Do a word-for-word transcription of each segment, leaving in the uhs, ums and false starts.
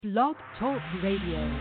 Blog Talk Radio.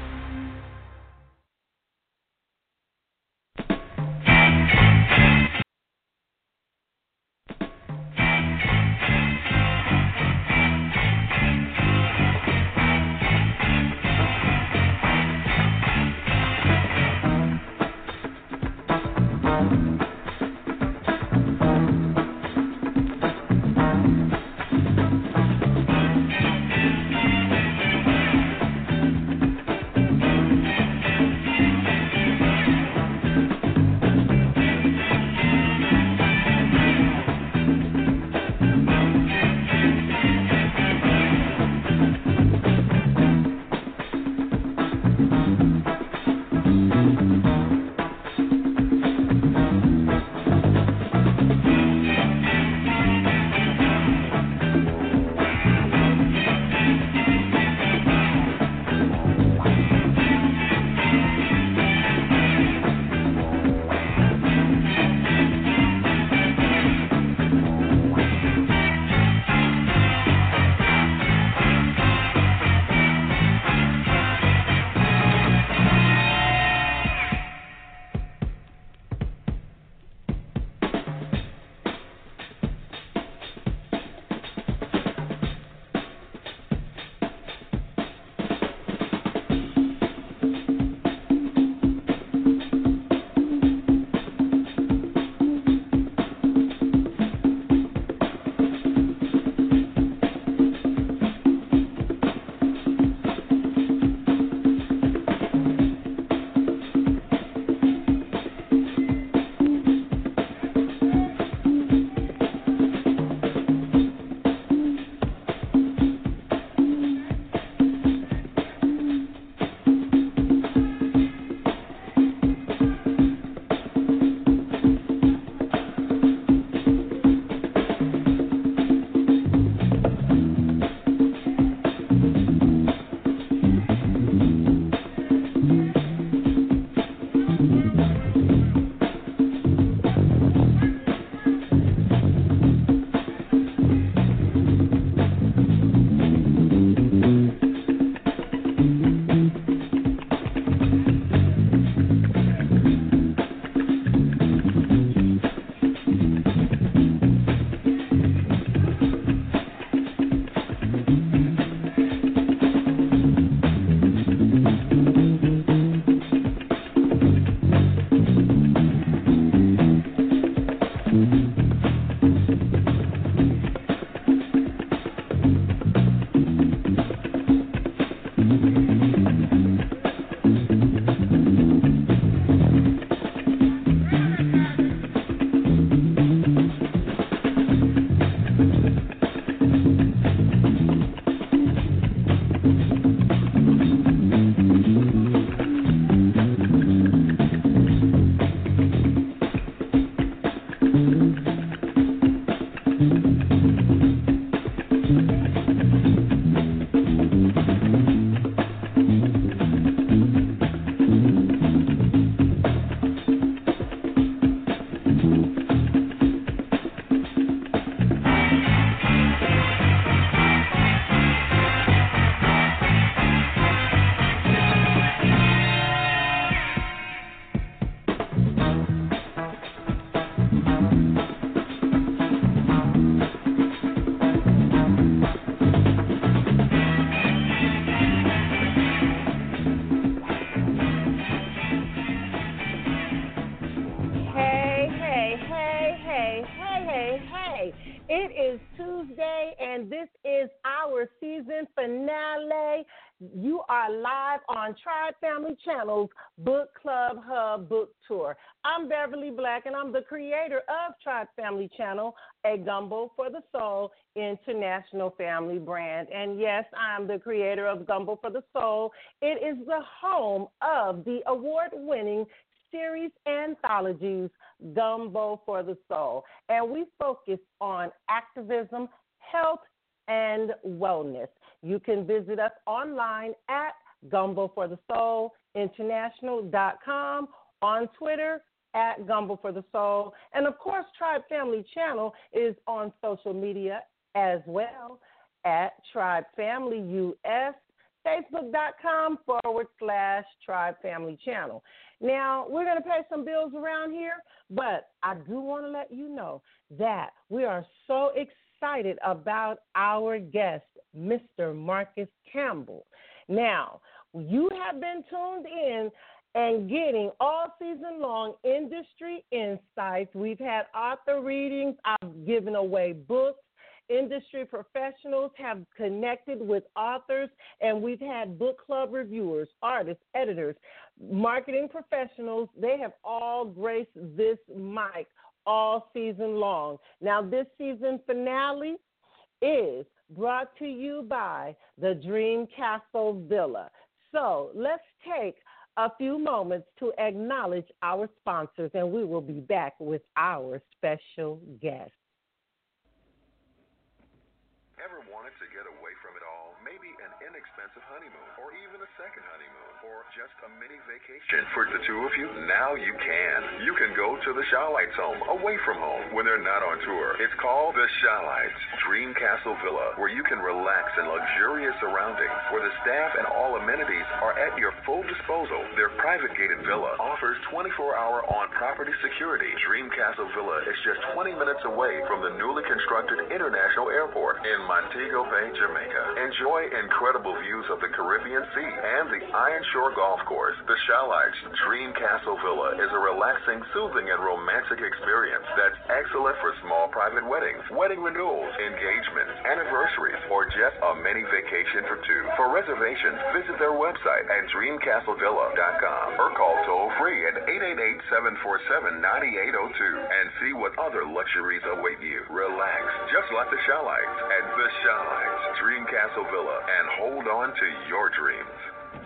On Tribe Family Channel's Book Club Hub Book Tour. I'm Beverly Black, and I'm the creator of Tribe Family Channel, a Gumbo for the Soul international family brand. And yes, I'm the creator of Gumbo for the Soul. It is the home of the award-winning series anthologies, Gumbo for the Soul. And we focus on activism, health, and wellness. You can visit us online at Gumbo for the Soul International dot com, on Twitter at Gumbo for the Soul. And of course, Tribe Family Channel is on social media as well at Tribe Family U S, Facebook.com forward slash Tribe Family Channel. Now, we're going to pay some bills around here, but I do want to let you know that we are so excited about our guest, Mister Marcus Campbell. Now, you have been tuned in and getting all season long industry insights. We've had author readings. I've given away books. Industry professionals have connected with authors, and we've had book club reviewers, artists, editors, marketing professionals. They have all graced this mic all season long. Now, this season finale is brought to you by the Dream Castle Villa. So let's take a few moments to acknowledge our sponsors, and we will be back with our special guest. Ever wanted to get away from it all? Maybe an inexpensive honeymoon, or even a second honeymoon, or just a mini vacation for the two of you? Now you can. You can go to the Shawlights home, away from home, when they're not on tour. It's called the Shawlights Dream Castle Villa, where you can relax in luxurious surroundings, where the staff and all amenities are at your full disposal. Their private gated villa offers twenty-four hour on-property security. Dream Castle Villa is just twenty minutes away from the newly constructed International Airport in Montego Bay, Jamaica. Enjoy incredible views of the Caribbean Sea and the Iron Shore Golf Course. The Shawlights Dream Castle Villa is a relaxing, soothing, and romantic experience that's excellent for small private weddings, wedding renewals, engagements, anniversaries, or just a mini vacation for two. For reservations, visit their website at dream castle villa dot com or call toll-free at eight eight eight, seven four seven, nine eight zero two and see what other luxuries await you. Relax, just like the Shawlights at the Shawlights Dream Castle Villa, and hold on to your dreams.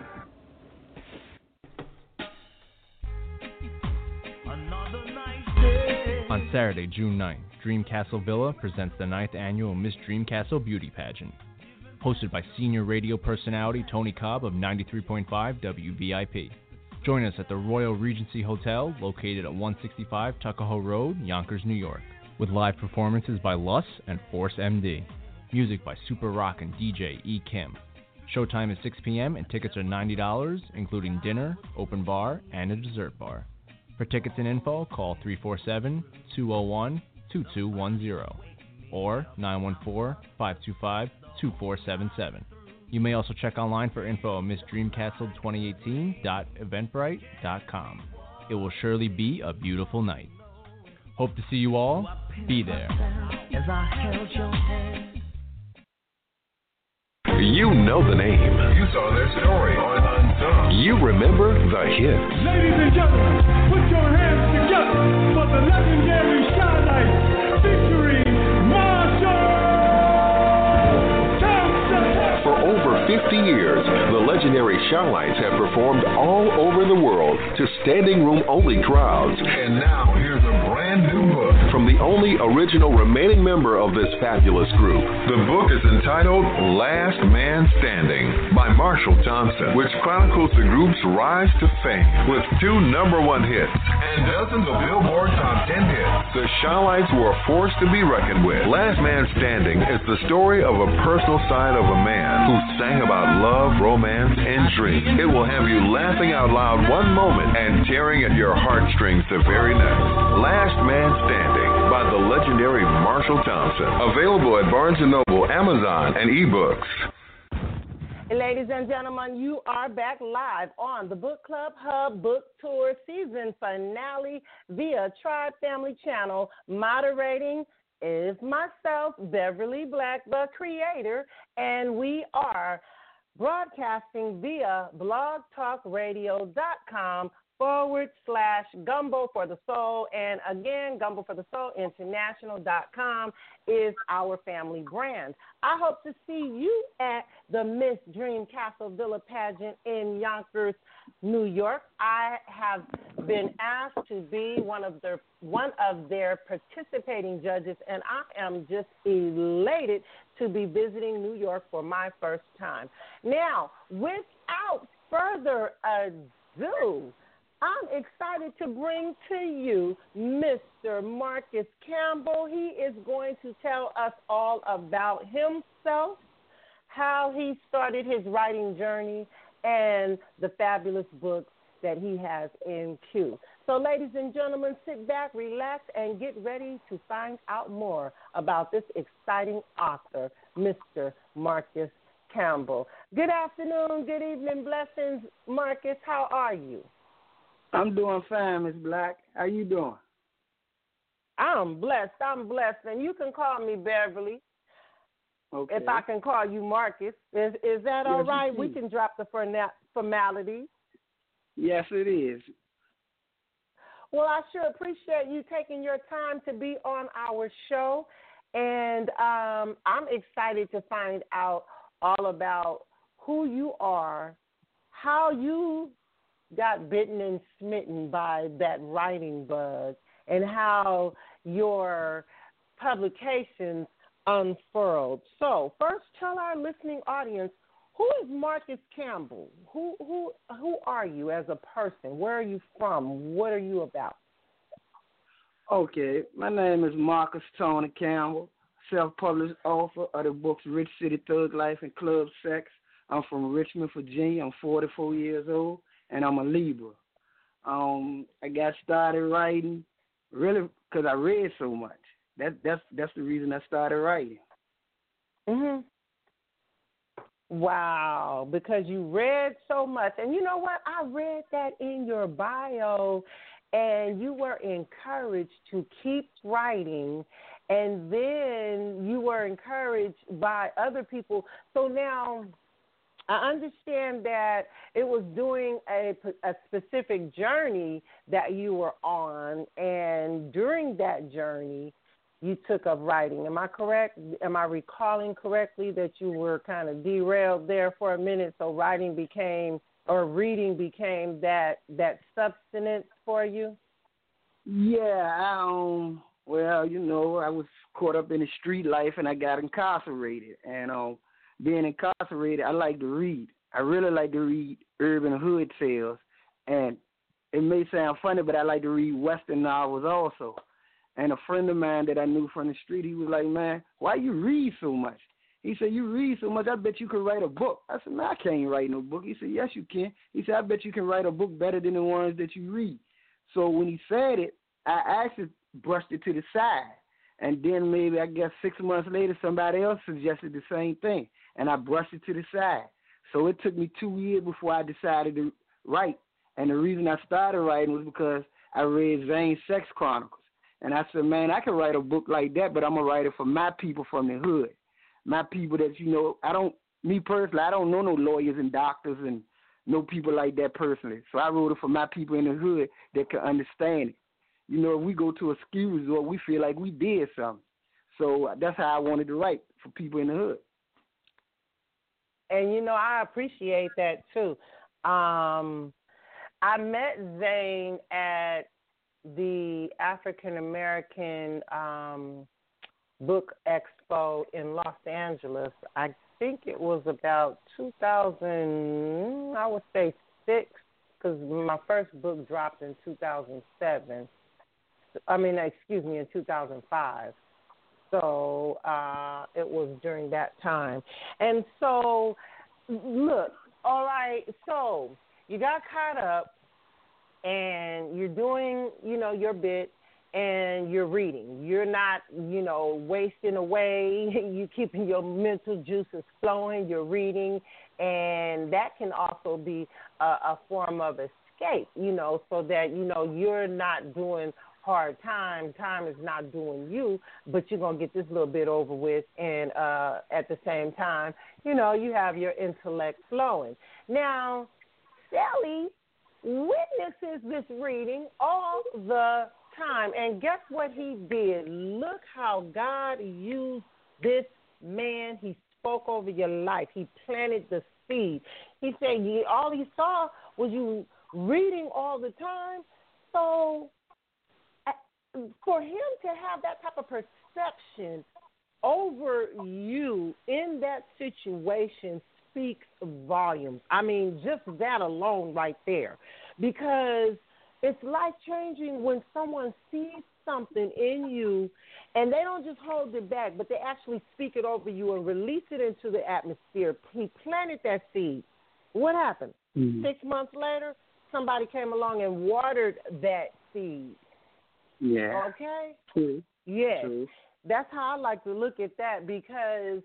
On Saturday, June ninth, Dream Castle Villa presents the ninth annual Miss Dream Castle Beauty Pageant. Hosted by senior radio personality Tony Cobb of ninety-three point five W V I P. Join us at the Royal Regency Hotel, located at one sixty-five Tuckahoe Road, Yonkers, New York, with live performances by Luss and Force M D. Music by Super Rock and D J E. Kim. Showtime is six p.m. and tickets are ninety dollars, including dinner, open bar, and a dessert bar. For tickets and info, call three four seven, two oh one, two two one zero or nine one four, five two five, two four seven seven. You may also check online for info at miss dream castle twenty eighteen dot eventbrite dot com. It will surely be a beautiful night. Hope to see you all. Be there. You know the name. You saw their story on Unsung. You remember the hits. Ladies and gentlemen, put your hands together for the legendary Shawlights featuring Marshall Thompson. For over fifty years, the legendary Shawlights have performed all over the world to standing room only crowds. And now here's a brand new book from the only original remaining member of this fabulous group. The book is entitled Last Man Standing by Marshall Thompson, which chronicles the group's rise to fame with two number one hits and dozens of Billboard top ten hits. The Shawlights were a force to be reckoned with. Last Man Standing is the story of a personal side of a man who sang about love, romance, and dreams. It will have you laughing out loud one moment and tearing at your heartstrings the very next. Last Man Standing by the legendary Marshall Thompson. Available at Barnes and Noble, Amazon, and eBooks. Ladies and gentlemen, you are back live on the Book Club Hub Book Tour season finale via Tribe Family Channel. Moderating is myself, Beverly Black, the creator, and we are broadcasting via blogtalkradio.com forward slash Gumbo for the Soul. And again, Gumbo for the Soul International dot com is our family brand. I hope to see you at the Miss Dream Castle Villa pageant in Yonkers, New York. I have been asked to be one of their one of their participating judges, and I am just elated to be visiting New York for my first time. Now, without further ado, I'm excited to bring to you Mister Marcus Campbell. He is going to tell us all about himself, how he started his writing journey, and the fabulous books that he has in queue. So, ladies and gentlemen, sit back, relax, and get ready to find out more about this exciting author, Mister Marcus Campbell. Good afternoon, good evening, blessings, Marcus. How are you? I'm doing fine, Miss Black. How you doing? I'm blessed. I'm blessed, and you can call me Beverly. Okay. If I can call you Marcus, is is that all yes, right? We can drop the formalities. Yes, it is. Well, I sure appreciate you taking your time to be on our show, and um, I'm excited to find out all about who you are, how you got bitten and smitten by that writing bug, and how your publications unfurled. So, first, tell our listening audience, who is Marcus Campbell? Who who who are you as a person? Where are you from? What are you about? Okay, my name is Marcus Tony Campbell, self-published author of the books Rich City Thug Life and Club Sex. I'm from Richmond, Virginia. I'm forty-four years old, and I'm a Libra. Um, I got started writing really because I read so much. That that's that's the reason I started writing. Mhm. Wow, because you read so much. And you know what? I read that in your bio, and you were encouraged to keep writing, and then you were encouraged by other people. So now I understand that it was doing a, a specific journey that you were on, and during that journey, you took up writing. Am I correct? Am I recalling correctly that you were kind of derailed there for a minute, so writing became, or reading became that that substance for you? Yeah, I, um, well, you know, I was caught up in the street life, and I got incarcerated. And um, being incarcerated, I like to read. I really like to read urban hood tales. And it may sound funny, but I like to read Western novels also. And a friend of mine that I knew from the street, he was like, man, why you read so much? He said, you read so much, I bet you could write a book. I said, man, I can't write no book. He said, yes, you can. He said, I bet you can write a book better than the ones that you read. So when he said it, I actually brushed it to the side. And then maybe, I guess, six months later, somebody else suggested the same thing. And I brushed it to the side. So it took me two years before I decided to write. And the reason I started writing was because I read Zane Sex Chronicles. And I said, man, I can write a book like that, but I'm going to write it for my people from the hood. My people that, you know, I don't, me personally, I don't know no lawyers and doctors and no people like that personally. So I wrote it for my people in the hood that can understand it. You know, if we go to a ski resort, we feel like we did something. So that's how I wanted to write, for people in the hood. And, you know, I appreciate that, too. Um, I met Zane at the African American um, Book Expo in Los Angeles. I think it was about two thousand, I would say six, because my first book dropped in two thousand seven. I mean, excuse me, in two thousand five. So uh, it was during that time. And so, look, all right, so you got caught up, and you're doing, you know, your bit, and you're reading. You're not, you know, wasting away. You're keeping your mental juices flowing. You're reading, and that can also be a, a form of escape, you know, so that, you know, you're not doing hard time. Time is not doing you, but you're going to get this little bit over with, and uh, at the same time, you know, you have your intellect flowing. Now, Sally witnesses this reading all the time. And guess what he did? Look how God used this man. He spoke over your life. He planted the seed. He said all he saw was you reading all the time. So for him to have that type of perception over you in that situation speaks volumes. I mean, just that alone right there. Because it's life-changing when someone sees something in you, and they don't just hold it back, but they actually speak it over you and release it into the atmosphere. He planted that seed. What happened? Mm-hmm. Six months later, somebody came along and watered that seed. Yeah. Okay? True. Yes. True. That's how I like to look at that, because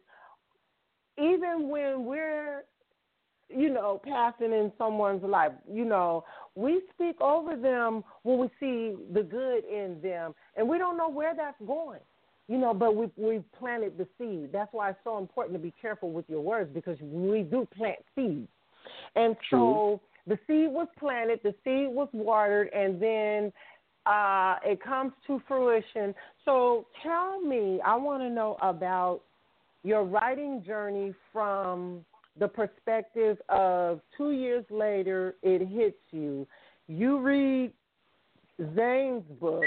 even when we're, you know, passing in someone's life, you know, we speak over them when we see the good in them, and we don't know where that's going, you know, but we we planted the seed. That's why it's so important to be careful with your words, because we do plant seeds. And so the seed was planted, the seed was watered, and then uh, it comes to fruition. So tell me, I want to know about your writing journey from the perspective of two years later, it hits you. You read Zane's book.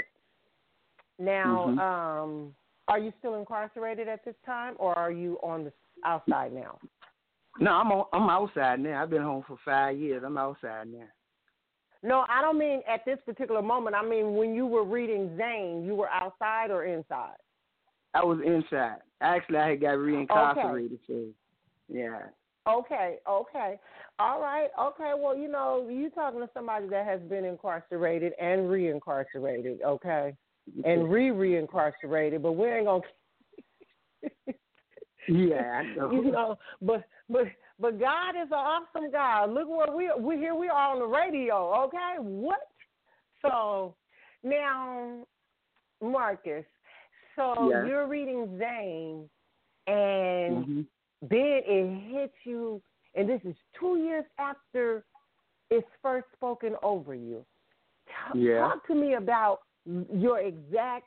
Now, mm-hmm. um, are you still incarcerated at this time, or are you on the outside now? No, I'm on, I'm outside now. I've been home for five years. I'm outside now. No, I don't mean at this particular moment. I mean when you were reading Zane, you were outside or inside? I was inside. Actually, I had got reincarcerated. Okay. So, yeah. Okay, okay. All right, okay. Well, you know, you're talking to somebody that has been incarcerated and reincarcerated, okay? And re-reincarcerated, but we ain't going to... Yeah, I know. You know, but but but God is an awesome God. Look where we we here we are on the radio, okay? What? So now, Marcus, so yeah. you're reading Zane, and mm-hmm. then it hits you, and this is two years after it's first spoken over you. T- yeah. Talk to me about your exact,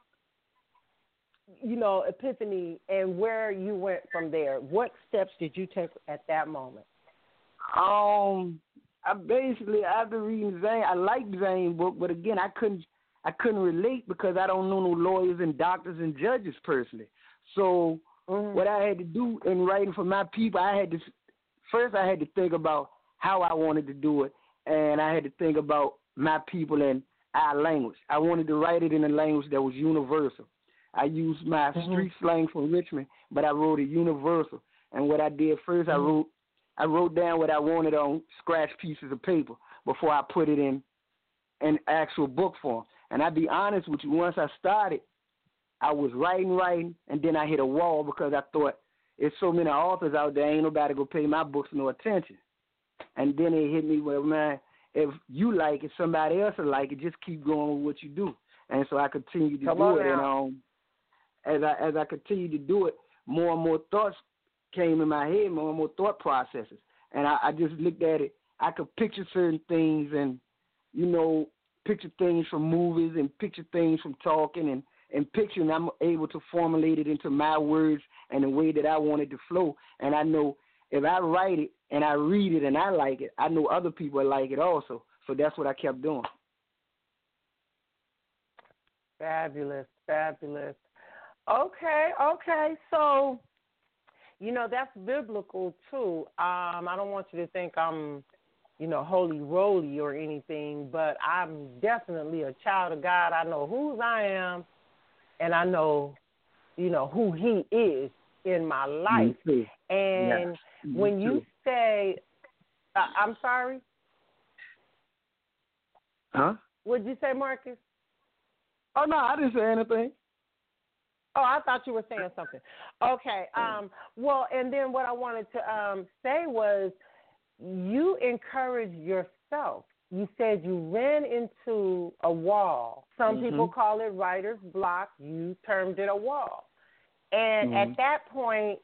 you know, epiphany and where you went from there. What steps did you take at that moment? Um, I basically, after reading Zane, I liked Zane's book, but again, I couldn't, I couldn't relate because I don't know no lawyers and doctors and judges personally. So mm-hmm. what I had to do in writing for my people, I had to first I had to think about how I wanted to do it, and I had to think about my people and our language. I wanted to write it in a language that was universal. I used my mm-hmm. street slang from Richmond, but I wrote it universal. And what I did first, mm-hmm. I wrote I wrote down what I wanted on scratch pieces of paper before I put it in an actual book form. And I'll be honest with you, once I started, I was writing, writing, and then I hit a wall because I thought, there's so many authors out there, ain't nobody going to pay my books no attention. And then it hit me, well, man, if you like it, somebody else will like it. Just keep going with what you do. And so I continued to Come do it. And um, as I as I continued to do it, more and more thoughts came in my head, more and more thought processes. And I, I just looked at it. I could picture certain things and, you know, picture things from movies and picture things from talking and, and picturing. I'm able to formulate it into my words and the way that I want it to flow. And I know if I write it and I read it and I like it, I know other people like it also. So that's what I kept doing. Fabulous, fabulous. Okay, okay. So, you know, that's biblical too. Um, I don't want you to think I'm, you know, holy roly or anything, but I'm definitely a child of God. I know whose I am, and I know, you know, who He is in my life. And yeah. when you say, uh, I'm sorry? Huh? What did you say, Marcus? Oh, no, I didn't say anything. Oh, I thought you were saying something. Okay. Um, well, and then what I wanted to um, say was you encourage yourself. You said you ran into a wall. Some mm-hmm. people call it writer's block. You termed it a wall. And mm-hmm. at that point,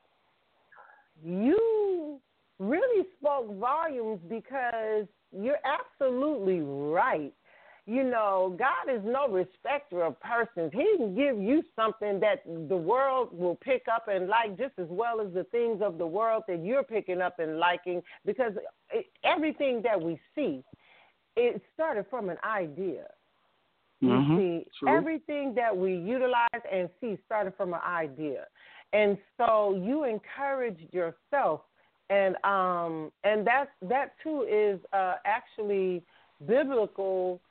you really spoke volumes because you're absolutely right. You know, God is no respecter of persons. He can give you something that the world will pick up and like just as well as the things of the world that you're picking up and liking, because it, everything that we see, it started from an idea. Mm-hmm. You see, True. Everything that we utilize and see started from an idea. And so you encouraged yourself, and um, and that, that too is uh, actually biblical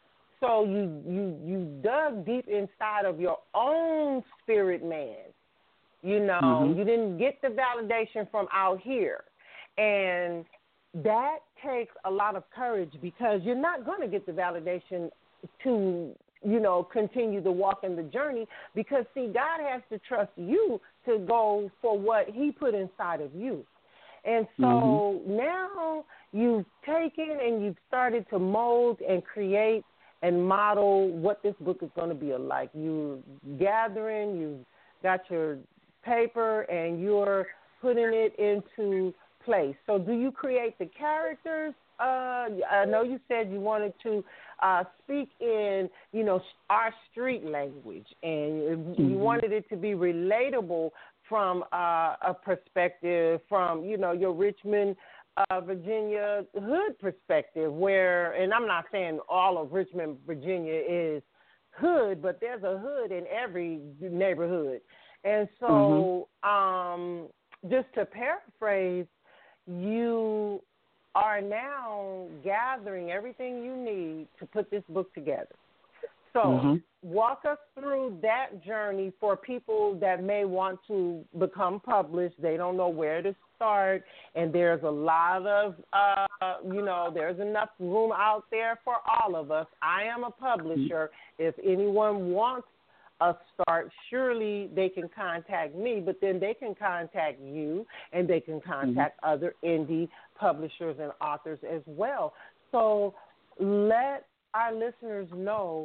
so you you you dug deep inside of your own spirit man. You know, mm-hmm. you didn't get the validation from out here. And that takes a lot of courage because you're not going to get the validation to, you know, continue the walk in the journey because, see, God has to trust you to go for what he put inside of you. And so mm-hmm. now you've taken and you've started to mold and create and model what this book is going to be like. You're gathering, you've got your paper, and you're putting it into place. So do you create the characters? Uh, I know you said you wanted to uh, speak in, you know, our street language, and mm-hmm. you wanted it to be relatable from uh, a perspective from, you know, your Richmond, uh, Virginia hood perspective where, and I'm not saying all of Richmond, Virginia is hood, but there's a hood in every neighborhood. And so mm-hmm. um, just to paraphrase, you are now gathering everything you need to put this book together. So mm-hmm. walk us through that journey for people that may want to become published. They don't know where to start, and there's a lot of, uh, you know, there's enough room out there for all of us. I am a publisher. If anyone wants a start, surely they can contact me, but then they can contact you, and they can contact mm-hmm. other indie publishers and authors as well. So let our listeners know,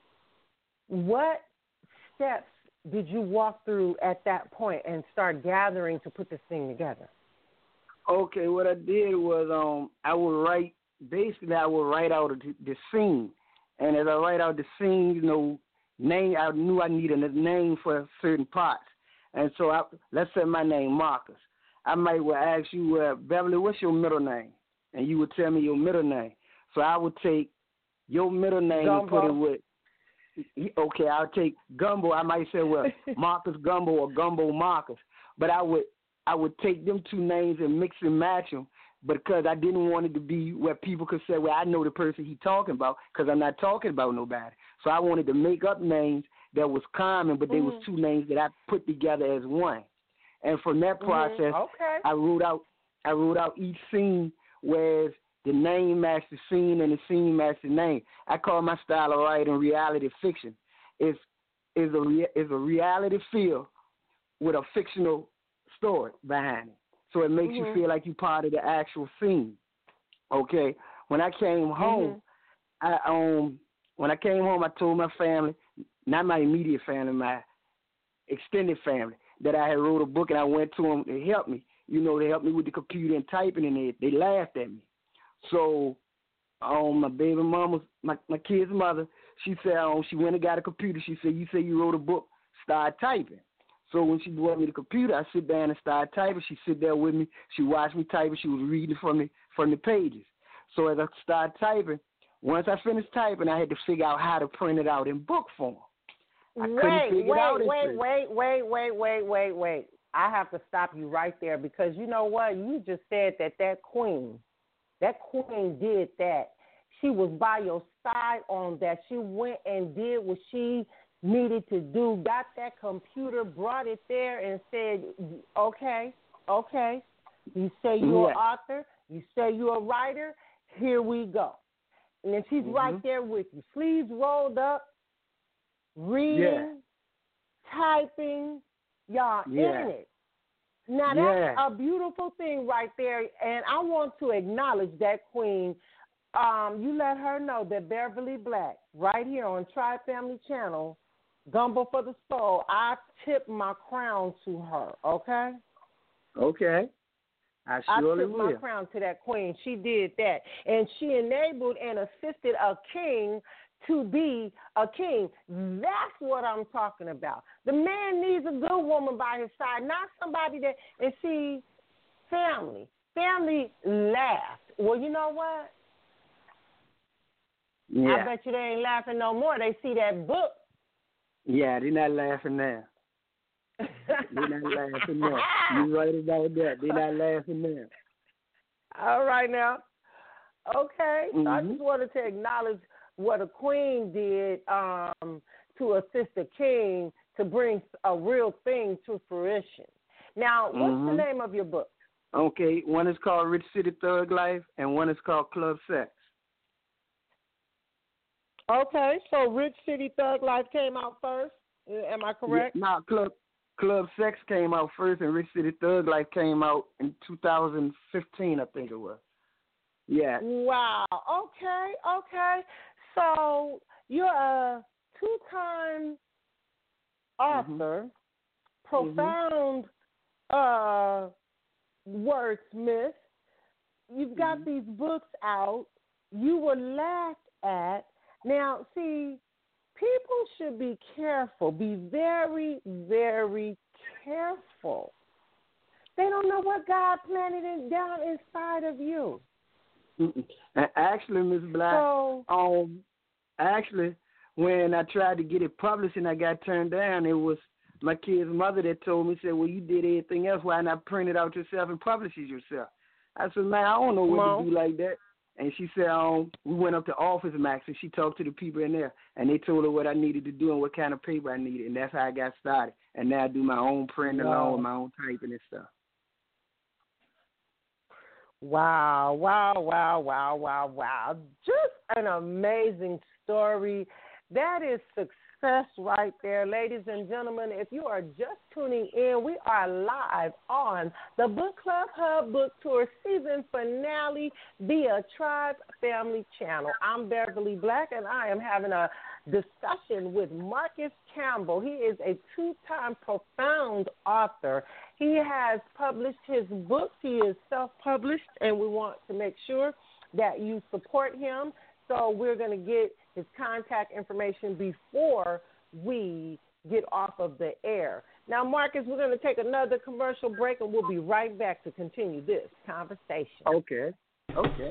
what steps did you walk through at that point and start gathering to put this thing together? Okay, what I did was um, I would write, basically I would write out the, the scene. And as I write out the scene, you know, name, I knew I needed a name for certain parts. And so I, let's say my name, Marcus. I might well ask you, uh, Beverly, what's your middle name? And you would tell me your middle name. So I would take your middle name Gumbo. And put it with, okay, I'll take Gumbo. I might say, well, Marcus Gumbo or Gumbo Marcus. But I would I would take them two names and mix and match them because I didn't want it to be where people could say, well, I know the person he's talking about because I'm not talking about nobody. So I wanted to make up names that was common, but they mm-hmm. was two names that I put together as one. And from that process, mm-hmm. okay. I wrote out I wrote out each scene, whereas the name matched the scene and the scene matched the name. I call my style of writing reality fiction. It's is a rea- is a reality feel with a fictional story behind it. So it makes mm-hmm. you feel like you're part of the actual scene. Okay. When I came home, mm-hmm. I um when I came home, I told my family, not my immediate family, my extended family, that I had wrote a book, and I went to them to help me. You know, they helped me with the computer and typing, and they they laughed at me. So, um, my baby mama, my my kid's mother, she said, um, she went and got a computer. She said, you say you wrote a book, start typing. So when she brought me the computer, I sit down and start typing. She sit there with me. She watched me typing. She was reading from the from the pages. So as I started typing, once I finished typing, I had to figure out how to print it out in book form. I wait, couldn't figure wait, it out. Wait, wait, wait, wait, wait, wait, wait. I have to stop you right there because you know what? You just said that that queen, that queen did that. She was by your side on that. She went and did what she needed to do, got that computer, brought it there, and said, okay, okay, you say you're yeah. an author, you say you're a writer, here we go. And then she's mm-hmm. right there with you, sleeves rolled up, reading, yeah. typing, y'all yeah. in it. Now, that's yeah. a beautiful thing right there, and I want to acknowledge that queen. Um, you let her know that Beverly Black, right here on Tri Family Channel, Gumbo for the Soul, I tip my crown to her, okay? Okay. I surely I tip will. my crown to that queen. She did that. And she enabled and assisted a king to be a king. That's what I'm talking about. The man needs a good woman by his side, not somebody that, and see, family. Family laughed. Well, you know what? Yeah. I bet you they ain't laughing no more. They see that book. Yeah, they're not laughing now. They're not laughing now. You right about that. They're not laughing now. All right now. Okay. Mm-hmm. So I just wanted to acknowledge what a queen did um, to assist a king to bring a real thing to fruition. Now, what's mm-hmm. the name of your book? Okay, one is called Rich City Thug Life, and one is called Club Sex. Okay, so Rich City Thug Life came out first. Am I correct? Yeah, no, Club Club Sex came out first, and Rich City Thug Life came out in two thousand fifteen, I think it was. Yeah. Wow. Okay. Okay. So you're a two-time author, mm-hmm. profound mm-hmm. uh, wordsmith. You've got mm-hmm. these books out. You were laughed at. Now, see, people should be careful. Be very, very careful. They don't know what God planted in, down inside of you. Mm-mm. Actually, Miss Black, so, um, actually, when I tried to get it published and I got turned down, it was my kid's mother that told me, said, well, you did everything else. Why not print it out yourself and publish it yourself? I said, man, I don't know what Mom. to do like that. And she said, um, we went up to Office Max, and she talked to the people in there, and they told her what I needed to do and what kind of paper I needed, and that's how I got started. And now I do my own printing wow. along with my own typing and stuff. Wow, wow, wow, wow, wow, wow. Just an amazing story. That is success right there, ladies and gentlemen. If you are just tuning in, we are live on the Book Club Hub Book Tour season finale via Tribe Family Channel. I'm Beverly Black, and I am having a discussion with Marcus Campbell. He is a two-time profound author. He has published his books. He is self-published, and we want to make sure that you support him. So we're going to get his contact information before we get off of the air. Now, Marcus, we're going to take another commercial break, and we'll be right back to continue this conversation. Okay. Okay.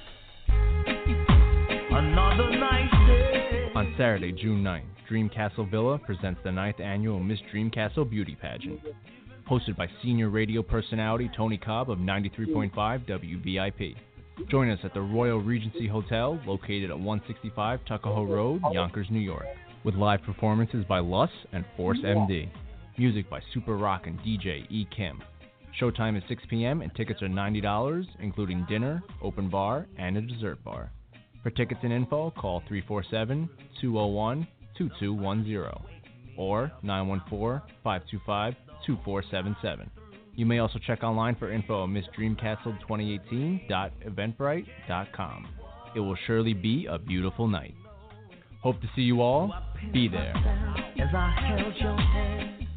Another night. On Saturday, June ninth, Dreamcastle Villa presents the ninth annual Miss Dreamcastle Beauty Pageant. Hosted by senior radio personality Tony Cobb of ninety-three point five W V I P. Join us at the Royal Regency Hotel, located at one sixty-five Tuckahoe Road, Yonkers, New York, with live performances by Luss and Force M D. Music by Super Rock and D J E. Kim. Showtime is six p.m. and tickets are ninety dollars, including dinner, open bar, and a dessert bar. For tickets and info, call three four seven, two zero one, two two one zero or nine one four, five two five, two four seven seven. You may also check online for info at miss dreamcastle twenty eighteen dot eventbrite dot com. It will surely be a beautiful night. Hope to see you all. Be there. As I held your hand.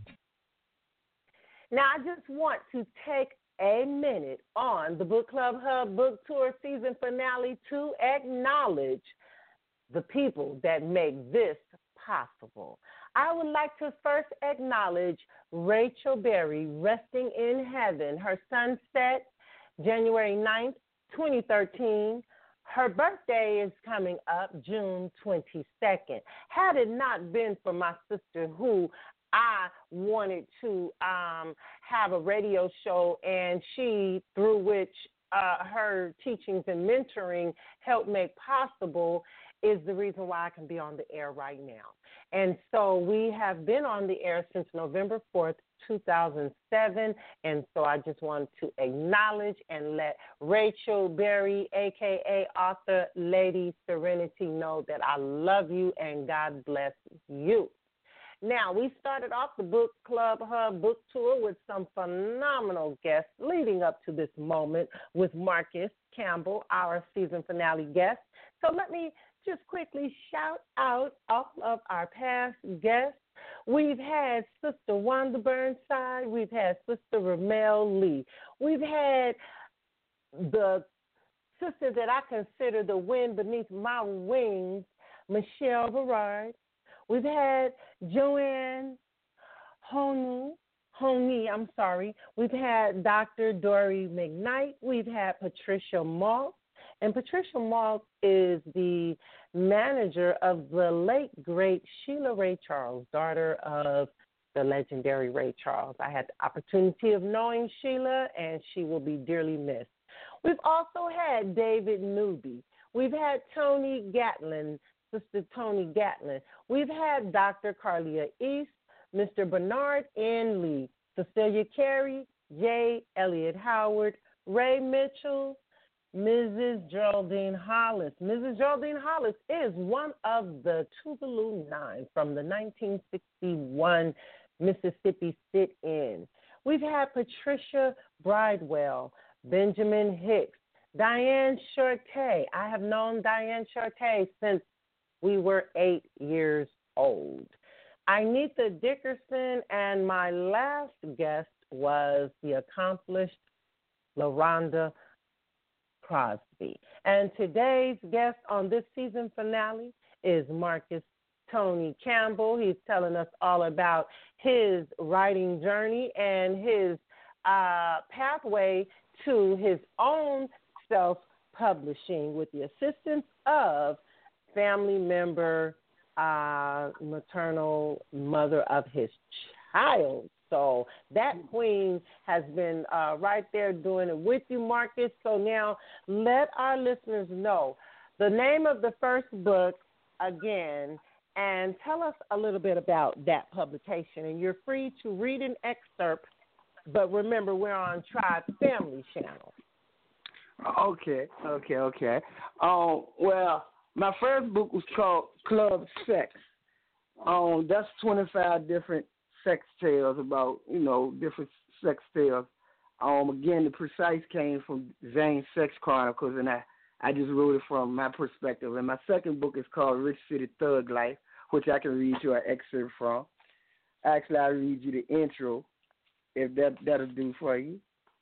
Now, I just want to take a minute on the Book Club Hub Book Tour season finale to acknowledge the people that make this possible. I would like to first acknowledge Rachel Berry, resting in heaven. Her sunset, January ninth, twenty thirteen. Her birthday is coming up June twenty-second. Had it not been for my sister who I wanted to um, have a radio show, and she, through which uh, her teachings and mentoring helped make possible, is the reason why I can be on the air right now. And so we have been on the air since November fourth, two thousand seven, and so I just want to acknowledge and let Rachel Berry, a k a. author Lady Serenity, know that I love you and God bless you. Now, we started off the Book Club Hub Book Tour with some phenomenal guests leading up to this moment with Marcus Campbell, our season finale guest. So let me just quickly shout out all of our past guests. We've had Sister Wanda Burnside. We've had Sister Ramel Lee. We've had the sister that I consider the wind beneath my wings, Michelle Verard. We've had Joanne Honu, Honey, I'm sorry. We've had Doctor Dory McKnight. We've had Patricia Maltz. And Patricia Maltz is the manager of the late, great Sheila Ray Charles, daughter of the legendary Ray Charles. I had the opportunity of knowing Sheila, and she will be dearly missed. We've also had David Newby. We've had Tony Gatlin, Sister Tony Gatlin. We've had Doctor Carlia East, Mister Bernard N. Lee, Cecilia Carey, J. Elliott Howard, Ray Mitchell, Missus Geraldine Hollis. Missus Geraldine Hollis is one of the Tougaloo Nine from the nineteen sixty-one Mississippi sit-in. We've had Patricia Bridewell, Benjamin Hicks, Diane Shorte. I have known Diane Shorte since we were eight years old. Anita Dickerson, and my last guest was the accomplished LaRonda Crosby. And today's guest on this season finale is Marcus Tony Campbell. He's telling us all about his writing journey and his uh, pathway to his own self-publishing with the assistance of family member, uh, maternal mother of his child. So that queen has been uh, right there doing it with you, Marcus. So now let our listeners know the name of the first book again, and tell us a little bit about that publication. And you're free to read an excerpt, but remember, we're on Tribe Family Channel. Okay, okay, okay. Um, well, my first book was called Club Sex. Um, that's twenty-five different sex tales about, you know, different sex tales. Um, again, the precise came from Zane's Sex Chronicles, and I, I just wrote it from my perspective. And my second book is called Rich City Thug Life, which I can read you an excerpt from. Actually, I'll read you the intro, if that, that'll do for you.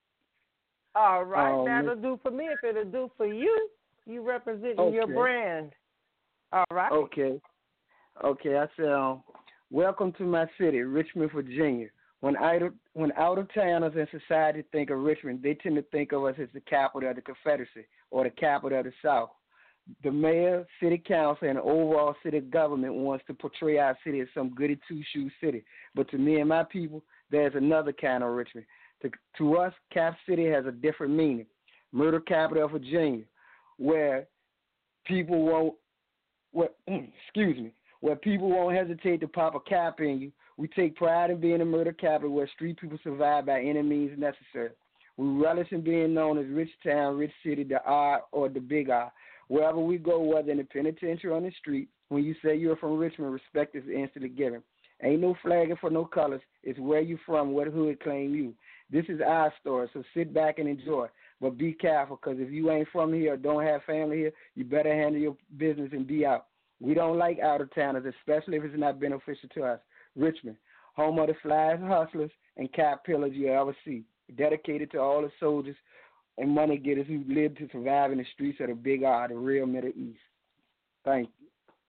All right, um, that'll do for me. If it'll do for you, you representing okay. your brand. All right. Okay. Okay, I said, um, welcome to my city, Richmond, Virginia. When out of, when out-of-towners in society think of Richmond, they tend to think of us as the capital of the Confederacy or the capital of the South. The mayor, city council, and overall city government wants to portray our city as some goody two-shoe city. But to me and my people, there's another kind of Richmond. To, to us, Cap City has a different meaning. Murder capital of Virginia, where people won't, where, excuse me, where people won't hesitate to pop a cap in you. We take pride in being a murder capital where street people survive by any means necessary. We relish in being known as Rich Town, Rich City, the R or the Big R. Wherever we go, whether in the penitentiary or on the street, when you say you're from Richmond, respect is instantly given. Ain't no flagging for no colors. It's where you from, what hood claim you. This is our story, so sit back and enjoy. But be careful, because if you ain't from here or don't have family here, you better handle your business and be out. We don't like out-of-towners, especially if it's not beneficial to us. Richmond, home of the flyest hustlers and cap pillars you ever see, dedicated to all the soldiers and money getters who live to survive in the streets of the Big R, the real Middle East. Thank you.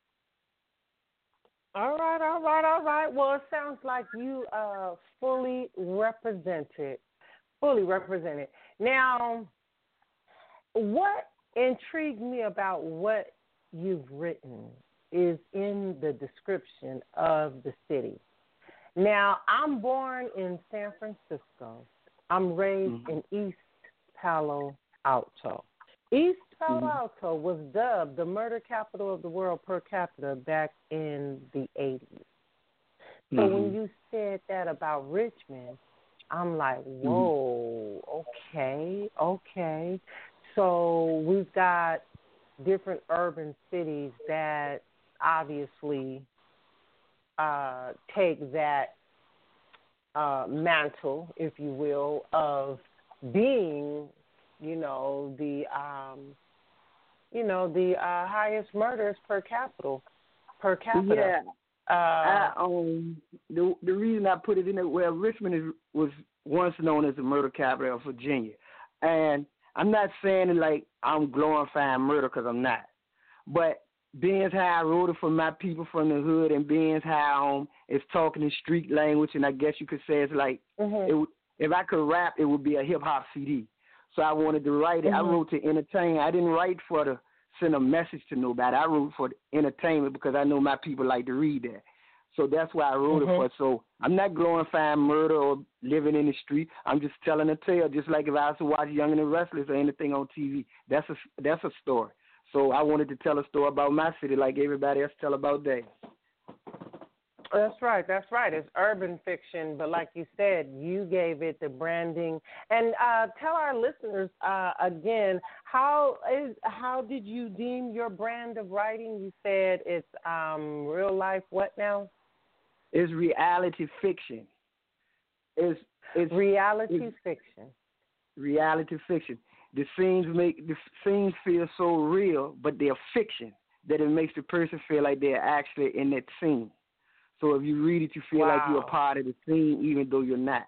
All right, all right, all right. Well, it sounds like you uh fully represented, fully represented. Now, what intrigued me about what you've written is in the description of the city. Now, I'm born in San Francisco. I'm raised mm-hmm. in East Palo Alto. East Palo mm-hmm. Alto was dubbed the murder capital of the world per capita back in the eighties. So mm-hmm. when you said that about Richmond, I'm like, whoa, mm-hmm. okay, okay. So we've got different urban cities that obviously uh, take that uh, mantle, if you will, of being, you know, the, um, you know, the uh, highest murders per capita, per capita. Yeah. Uh, I, um, the the reason I put it in there, well, Richmond is, was once known as the murder capital of Virginia, and I'm not saying it like I'm glorifying murder because I'm not, but being how I wrote it for my people from the hood, and being how um, it's talking in street language, and I guess you could say it's like mm-hmm. it, if I could rap, it would be a hip hop C D. So I wanted to write it. Mm-hmm. I wrote to entertain. I didn't write for to send a message to nobody. I wrote for entertainment because I know my people like to read that. So that's why I wrote mm-hmm. it for. So I'm not glorifying murder or living in the street. I'm just telling a tale, just like if I was to watch Young and the Restless or anything on T V. That's a, that's a story. So I wanted to tell a story about my city like everybody else tell about theirs. That's right. That's right. It's urban fiction, but like you said, you gave it the branding. And uh, tell our listeners uh, again, how is how did you deem your brand of writing? You said it's um, real life. What now? It's reality fiction. It's it's reality it's fiction. Reality fiction. The scenes make the scenes feel so real, but they're fiction that it makes the person feel like they're actually in that scene. So if you read it, you feel wow. like you're a part of the scene, even though you're not.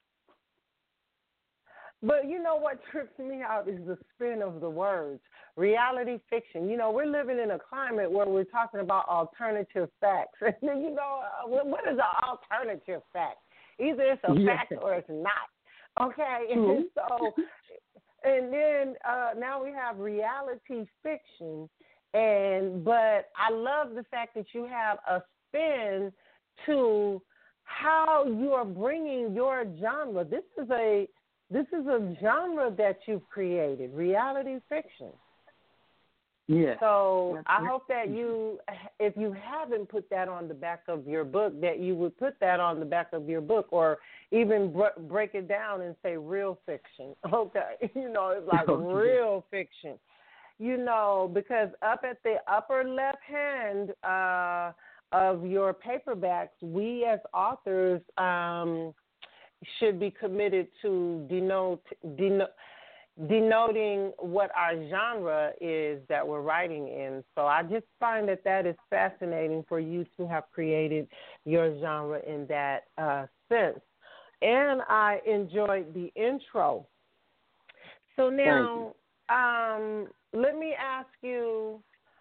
But you know what trips me out is the spin of the words. Reality fiction. You know, we're living in a climate where we're talking about alternative facts. you know, uh, what is an alternative fact? Either it's a yeah. fact or it's not. Okay? Mm-hmm. And so, and then uh, now we have reality fiction. And but I love the fact that you have a spin to how you are bringing your genre. This is a this is a genre that you've created, reality fiction. Yeah. So I hope that you, if you haven't put that on the back of your book, that you would put that on the back of your book, or even br- break it down and say real fiction. Okay, you know, it's like real fiction. You know, because up at the upper left hand uh, of your paperbacks, we as authors um, should be committed to denote, denote, denoting what our genre is that we're writing in. So I just find that that is fascinating for you to have created your genre in that uh, sense. And I enjoyed the intro. So now, um, let me ask you,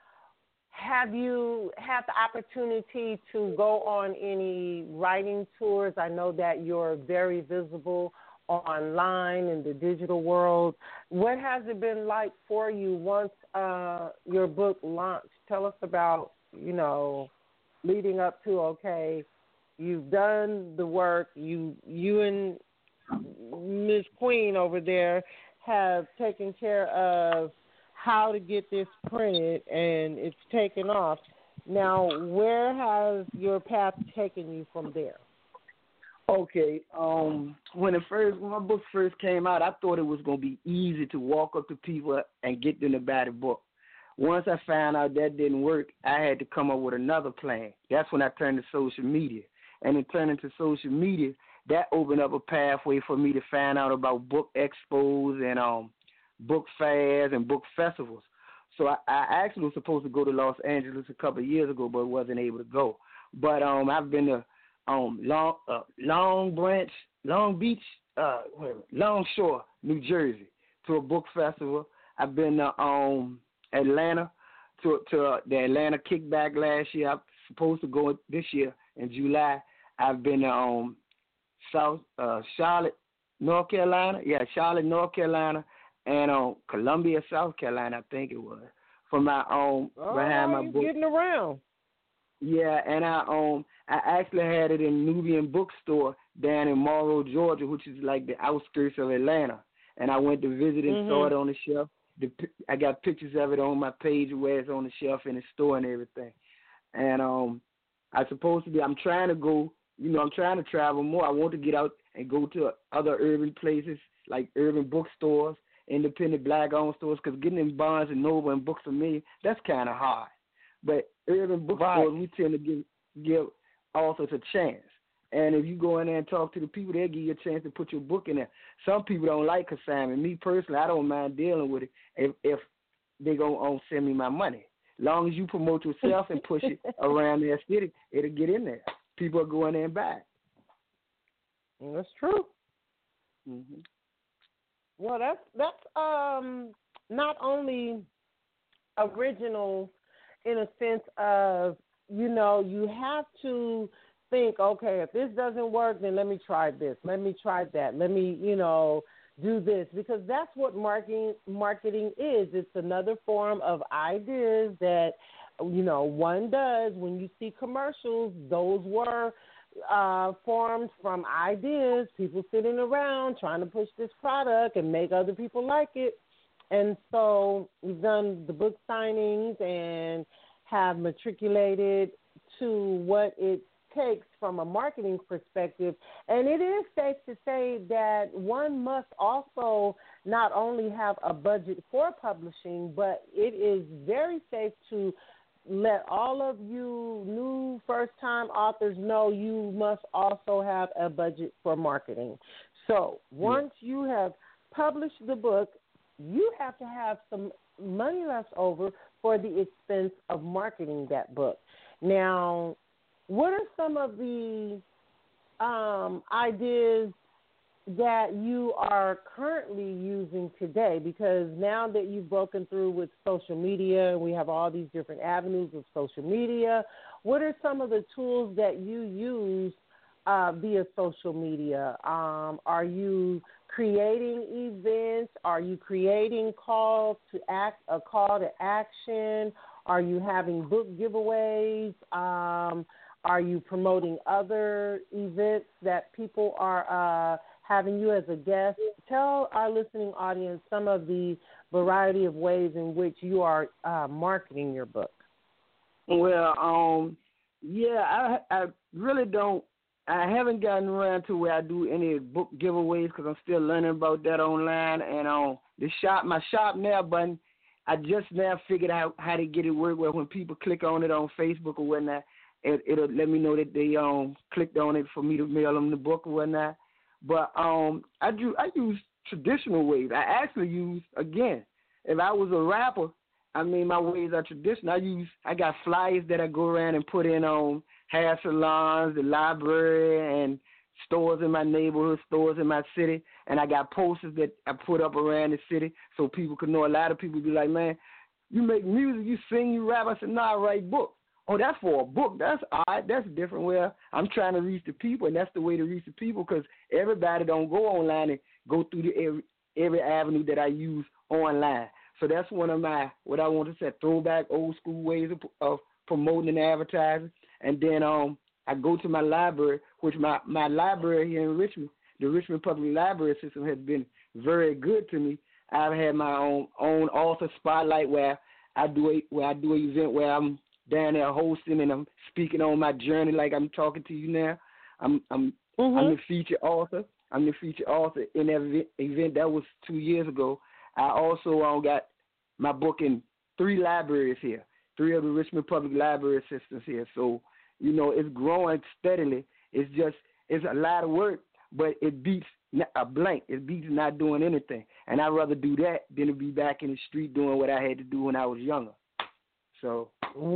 have you had the opportunity to go on any writing tours? I know that you're very visible online in the digital world. What has it been like for you once uh, your book launched? Tell us about, you know, leading up to, okay, you've done the work, you you and Miss Queen over there have taken care of how to get this printed, and it's taken off. Now, where has your path taken you from there? Okay, um, when it first, when my book first came out, I thought it was going to be easy to walk up to people and get them to buy the book. Once I found out that didn't work, I had to come up with another plan. That's when I turned to social media. And in turning to social media, that opened up a pathway for me to find out about book expos and um, book fairs and book festivals. So I, I actually was supposed to go to Los Angeles a couple of years ago, but wasn't able to go. But um, I've been to um, Long uh, Long Branch, Long Beach, uh, Long Shore, New Jersey, to a book festival. I've been to um, Atlanta to to uh, the Atlanta Kickback last year. I'm supposed to go this year in July. I've been to um, South uh, Charlotte, North Carolina. Yeah, Charlotte, North Carolina. And um, Columbia, South Carolina, I think it was, for my own oh, behind my book. Getting around. Yeah, and I um I actually had it in Nubian Bookstore down in Morrow, Georgia, which is like the outskirts of Atlanta. And I went to visit and mm-hmm. saw it on the shelf. The, I got pictures of it on my page where it's on the shelf in the store and everything. And um, I'm supposed to be. I'm trying to go. You know, I'm trying to travel more. I want to get out and go to other urban places like urban bookstores, independent black-owned stores, because getting in Barnes and Noble and Books a Million, that's kind of hard. But urban bookstores, right. we tend to give give authors a chance. And if you go in there and talk to the people, they'll give you a chance to put your book in there. Some people don't like consignment. Me personally, I don't mind dealing with it if if they're going to send me my money. As long as you promote yourself and push it around their city, it'll get in there. People will go in there and buy it. That's true. Mm-hmm. Well, that's that's um not only original in a sense of, you know, you have to think, okay, if this doesn't work, then let me try this, let me try that, let me, you know, do this, because that's what marketing marketing is. It's another form of ideas that you know, one does, when you see commercials, those were uh, formed from ideas, people sitting around trying to push this product and make other people like it. And so we've done the book signings and have matriculated to what it takes from a marketing perspective. And it is safe to say that one must also not only have a budget for publishing, but it is very safe to let all of you new first-time authors know you must also have a budget for marketing. So once you have published the book, you have to have some money left over for the expense of marketing that book. Now, what are some of the um, ideas that you are currently using today? Because now that you've broken through with social media, and we have all these different avenues of social media, what are some of the tools that you use uh, via social media? Um, are you creating events? Are you creating calls to act, a call to action? Are you having book giveaways? Um, are you promoting other events that people are uh, having you as a guest? Tell our listening audience some of the variety of ways in which you are uh, marketing your book. Well, um, yeah, I, I really don't. I haven't gotten around to where I do any book giveaways because I'm still learning about that online. And um, the shop, my shop now button, I just now figured out how to get it work. Where when people click on it on Facebook or whatnot, it, it'll let me know that they um clicked on it for me to mail them the book or whatnot. But um, I do I use traditional ways. I actually use again. If I was a rapper, I mean my ways are traditional. I use I got flyers that I go around and put in on um, hair salons, the library, and stores in my neighborhood, stores in my city, and I got posters that I put up around the city so people could know. A lot of people be like, man, you make music, you sing, you rap. I said, no, I write books. Oh, that's for a book. That's odd. That's different. Well, I'm trying to reach the people, and that's the way to reach the people because everybody don't go online and go through the every, every avenue that I use online. So that's one of my, what I want to say, throwback old school ways of, of promoting and advertising. And then um, I go to my library, which my, my library here in Richmond, the Richmond Public Library System has been very good to me. I've had my own own author spotlight where I do a where I do an event where I'm down there hosting and I'm speaking on my journey like I'm talking to you now. I'm I'm mm-hmm. I'm the featured author. I'm the featured author in that event. That was two years ago. I also um, got my book in three libraries here, three of the Richmond Public Library systems here. So, you know, it's growing steadily. It's just, it's a lot of work, but it beats a blank. It beats not doing anything. And I'd rather do that than to be back in the street doing what I had to do when I was younger. So.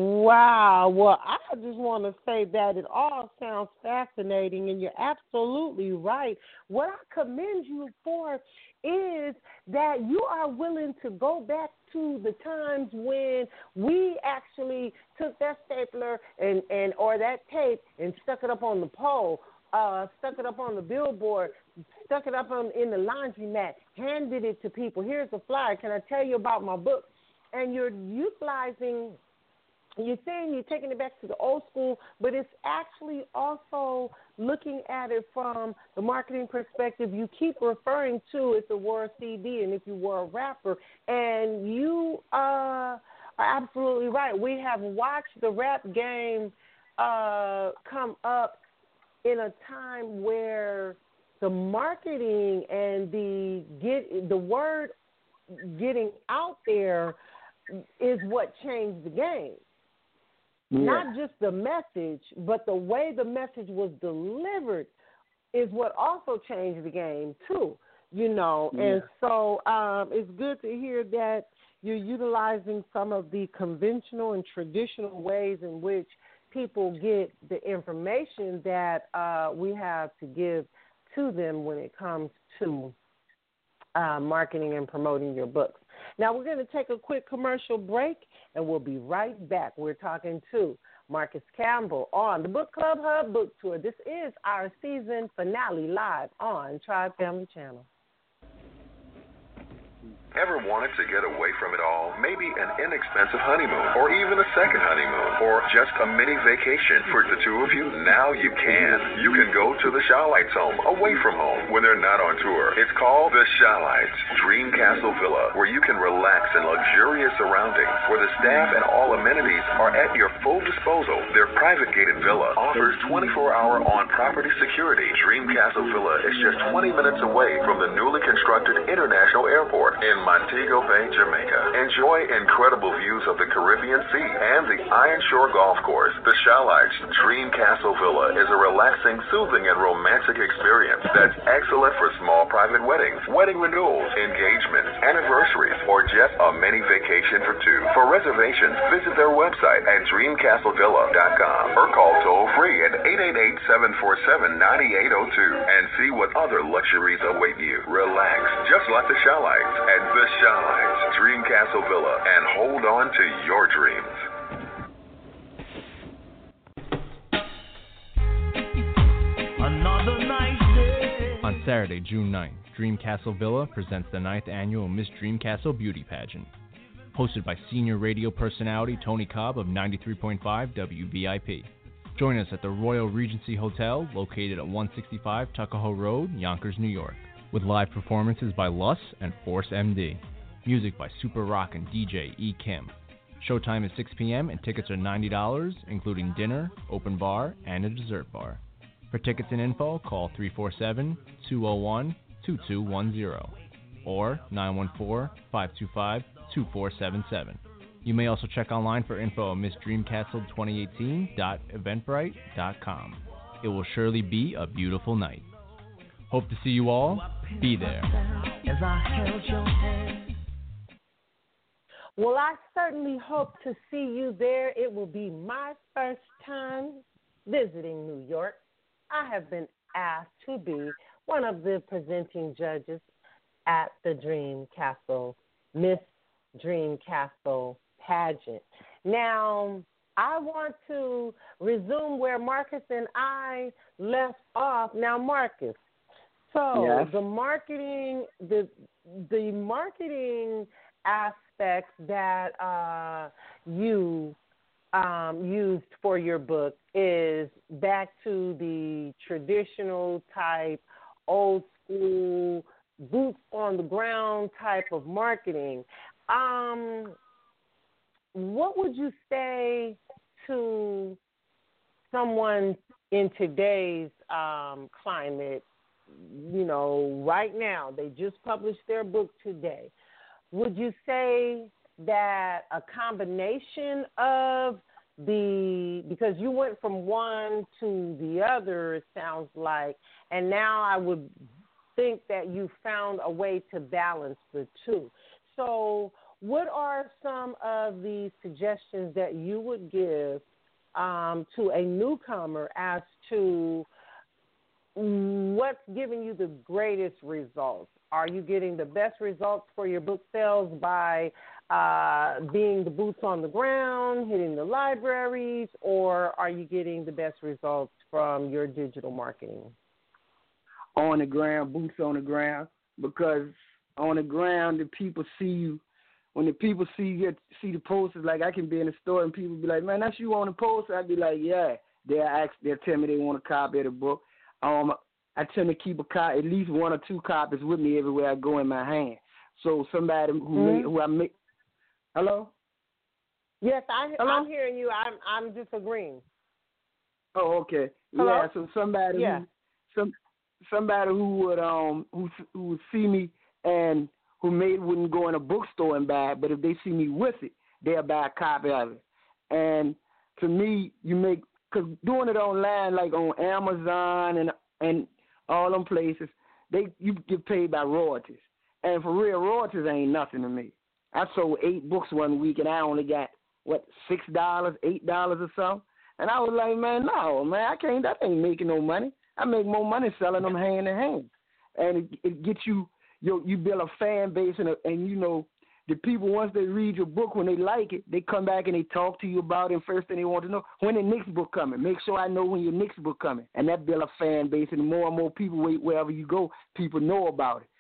Wow. Well, I just want to say that it all sounds fascinating, and you're absolutely right. What I commend you for is that you are willing to go back to the times when we actually took that stapler and, and or that tape and stuck it up on the pole, uh, stuck it up on the billboard, stuck it up on in the laundromat, handed it to people. Here's a flyer. Can I tell you about my book? And you're utilizing, you're saying you're taking it back to the old school, but it's actually also looking at it from the marketing perspective. You keep referring to if it were a C D and if you were a rapper, and you uh, are absolutely right. We have watched the rap game uh, come up in a time where the marketing and the get the word getting out there is what changed the game. Yeah. Not just the message, but the way the message was delivered is what also changed the game too, you know. Yeah. And so um, it's good to hear that you're utilizing some of the conventional and traditional ways in which people get the information that uh, we have to give to them when it comes to uh, marketing and promoting your books. Now, we're going to take a quick commercial break, and we'll be right back. We're talking to Marcus Campbell on the Book Club Hub Book Tour. This is our season finale live on Tribe Family Channel. Ever wanted to get away from it all? Maybe an inexpensive honeymoon, or even a second honeymoon, or just a mini vacation for the two of you? Now you can. You can go to the Shawlights home, away from home, when they're not on tour. It's called the Shawlights Dream Castle Villa, where you can relax in luxurious surroundings, where the staff and all amenities are at your full disposal. Their private gated villa offers twenty-four hour on-property security. Dream Castle Villa is just twenty minutes away from the newly constructed International Airport in Montego Bay, Jamaica. Enjoy incredible views of the Caribbean Sea and the Iron Shore Golf Course. The Shawlights Dream Castle Villa is a relaxing, soothing, and romantic experience that's excellent for small private weddings, wedding renewals, engagements, anniversaries, or just a mini vacation for two. For reservations, visit their website at dream castle villa dot com or call toll-free at eight eight eight, seven four seven, nine eight zero two and see what other luxuries await you. Relax, just like the Shawlights at the Shawlights Dream Castle Villa, and hold on to your dreams. Another night day. On Saturday, June ninth, Dream Castle Villa presents the ninth annual Miss Dream Castle Beauty Pageant. Hosted by senior radio personality Tony Cobb of ninety-three point five W V I P. Join us at the Royal Regency Hotel, located at one sixty-five Tuckahoe Road, Yonkers, New York, with live performances by Luss and Force M D. Music by Super Rock and D J E. Kim. Showtime is six p.m. and tickets are ninety dollars, including dinner, open bar, and a dessert bar. For tickets and info, call three four seven, two zero one, two two one zero or nine one four, five two five, two four seven seven. You may also check online for info at miss dream castle twenty eighteen dot eventbrite dot com. It will surely be a beautiful night. Hope to see you all. Be there. As I held your hand. Well, I certainly hope to see you there. It will be my first time visiting New York. I have been asked to be one of the presenting judges at the Dream Castle, Miss Dream Castle pageant. Now, I want to resume where Marcus and I left off. Now, Marcus, so yes. the marketing, the the marketing aspects that uh, you um, used for your book is back to the traditional type, old school, boots on the ground type of marketing. Um, what would you say to someone in today's um, climate? You know, right now, they just published their book today. Would you say that a combination of the, because you went from one to the other, it sounds like, and now I would think that you found a way to balance the two. So what are some of the suggestions that you would give um, to a newcomer as to what's giving you the greatest results? Are you getting the best results for your book sales by uh, being the boots on the ground, hitting the libraries, or are you getting the best results from your digital marketing? On the ground, boots on the ground, because on the ground, the people see you. When the people see you, see the posters, like I can be in the store and people be like, man, that's you on the poster. I'd be like, yeah. They'll ask, they'll tell me they want a copy of the book. Um, I tend to keep a copy, at least one or two copies with me everywhere I go in my hand. So somebody who mm-hmm. made, who I make, hello? Yes, I, hello? I'm hearing you. I'm I'm disagreeing. Oh, okay. Hello? Yeah. So somebody, yeah. who, some somebody who would um who who would see me and who maybe wouldn't go in a bookstore and buy it, but if they see me with it, they'll buy a copy of it. And to me, you make, because doing it online, like on Amazon and and all them places, they you get paid by royalties. And for real, royalties ain't nothing to me. I sold eight books one week, and I only got, what, six dollars, eight dollars or so? And I was like, man, no, man, I can't, that ain't making no money. I make more money selling them hand in hand. And it, it gets you, you, you build a fan base, and, a, and you know, the people, once they read your book, when they like it, they come back and they talk to you about it. And first thing they want to know, when the next book coming? Make sure I know when your next book coming. And that build a fan base, and more and more people, wherever you go, people know about it.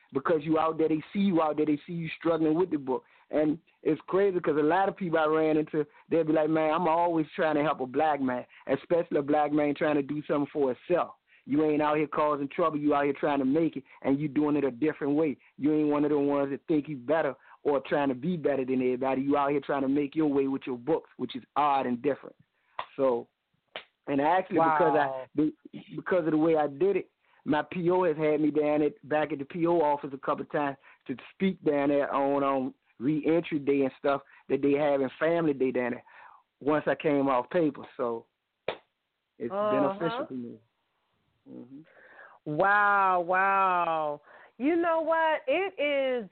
because you out there, they see you out there, they see you struggling with the book. And it's crazy because a lot of people I ran into, they'll be like, man, I'm always trying to help a black man, especially a black man trying to do something for himself. You ain't out here causing trouble. You out here trying to make it, and you doing it a different way. You ain't one of the ones that think you better or trying to be better than everybody. You out here trying to make your way with your books, which is odd and different. So, and actually wow. because I because of the way I did it, my P O has had me down at back at the P O office a couple of times to speak down there on on re-entry day and stuff that they have in Family Day down there. Once I came off paper, so it's uh-huh. beneficial to me. Mm-hmm. Wow, wow. You know what? It is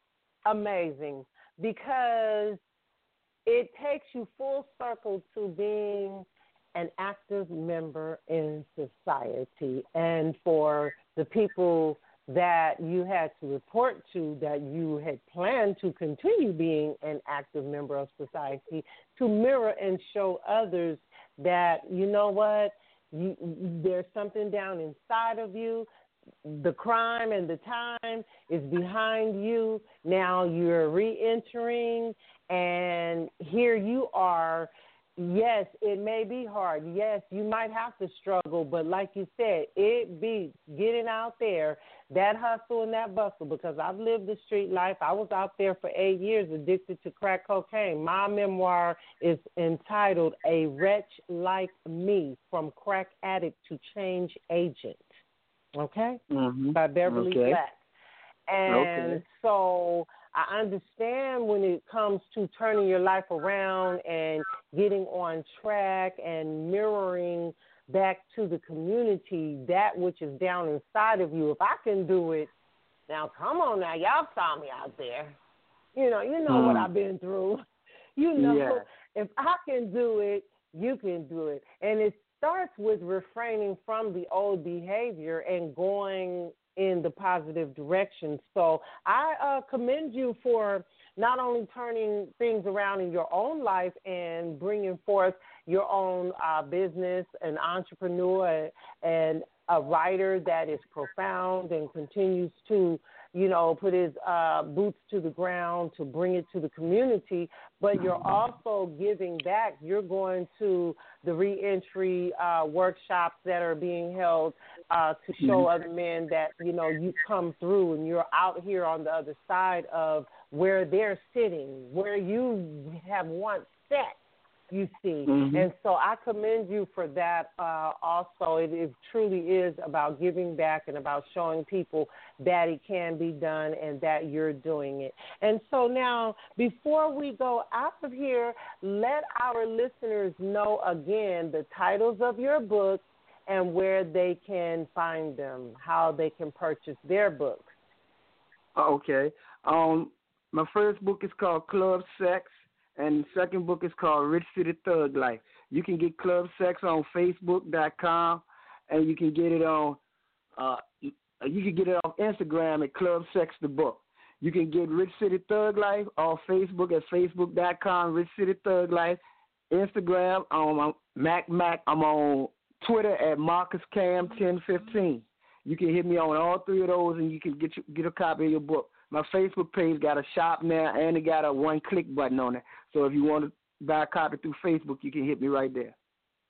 amazing because it takes you full circle to being an active member in society. And for the people that you had to report to that you had planned to continue being an active member of society, to mirror and show others that, you know what, You, there's something down inside of you. The crime and the time is behind you. Now you're re-entering, and here you are. Yes, it may be hard. Yes, you might have to struggle, but like you said, it be getting out there, that hustle and that bustle, because I've lived the street life. I was out there for eight years addicted to crack cocaine. My memoir is entitled A Wretch Like Me, From Crack Addict to Change Agent, okay, mm-hmm. by Beverly okay. Black. And okay. so I understand when it comes to turning your life around and getting on track and mirroring back to the community that which is down inside of you. If I can do it, now come on now, y'all saw me out there. You know, you know mm. what I've been through. You know, yeah. if I can do it, you can do it. And it starts with refraining from the old behavior and going in the positive direction. So I uh, commend you for not only turning things around in your own life and bringing forth your own uh, business, an entrepreneur and a writer that is profound and continues to, you know, put his uh, boots to the ground to bring it to the community, but you're also giving back. You're going to the reentry uh, workshops that are being held uh, to show mm-hmm. other men that, you know, you come through and you're out here on the other side of where they're sitting, where you have once sat. You see, mm-hmm. and so I commend you for that. Uh, also, it, it truly is about giving back and about showing people that it can be done and that you're doing it. And so now, before we go out of here, let our listeners know again the titles of your books and where they can find them, how they can purchase their books. Okay. Um, my first book is called Club Sex. And the second book is called Rich City Thug Life. You can get Club Sex on Facebook dot com, and you can get it on uh, you can get it on Instagram at Club Sex the Book. You can get Rich City Thug Life on Facebook at Facebook dot com, Rich City Thug Life. Instagram, um, Mac Mac. I'm on Twitter at Marcus Cam ten fifteen. You can hit me on all three of those, and you can get your, get a copy of your book. My Facebook page got a shop now, and it got a one-click button on it. So if you want to buy a copy through Facebook, you can hit me right there.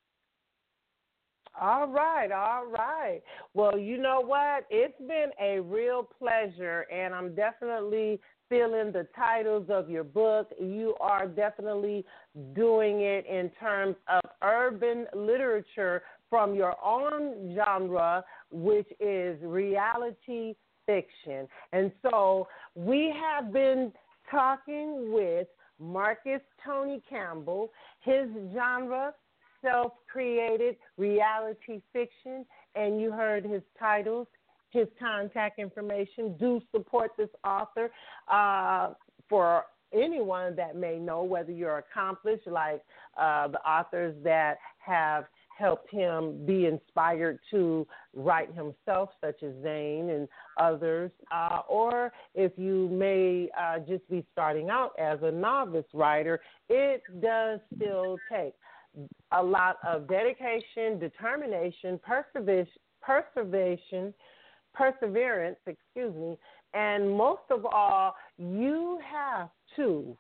All right, all right. Well, you know what? It's been a real pleasure, and I'm definitely feeling the titles of your book. You are definitely doing it in terms of urban literature from your own genre, which is reality fiction. And so we have been talking with Marcus Tony Campbell, his genre, self-created reality fiction, and you heard his titles, his contact information. Do support this author. Uh, for anyone that may know, whether you're accomplished like uh, the authors that have helped him be inspired to write himself, such as Zane and others, uh, or if you may uh, just be starting out as a novice writer, it does still take a lot of dedication, determination, perseverance, perseverance, perseverance, excuse me, And most of all, you have to